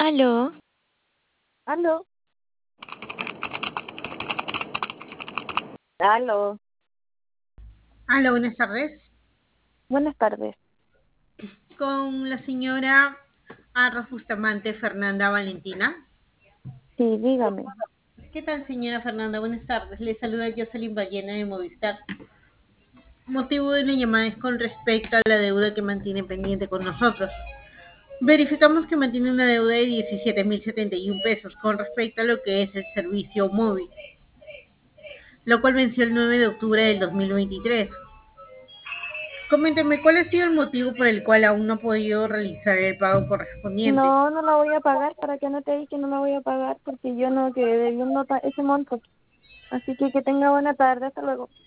Aló, Aló, aló, Hola, buenas tardes. buenas tardes. Con la señora Arroz Bustamante Fernanda Valentina. Sí, dígame. ¿Qué tal, señora Fernanda? Buenas tardes. Le saluda Jocelyn Ballena de Movistar. Motivo de la llamada es con respecto a la deuda que mantiene pendiente con nosotros. Verificamos que mantiene una deuda de 17.071 pesos con respecto a lo que es el servicio móvil, lo cual venció el 9 de octubre del 2023. Coménteme, ¿cuál ha sido el motivo por el cual aún no ha podido realizar el pago correspondiente? No, no la voy a pagar. ¿Para qué no te dije que no la voy a pagar? Porque yo no quedé debiendo ese monto. Así que tenga buena tarde. Hasta luego.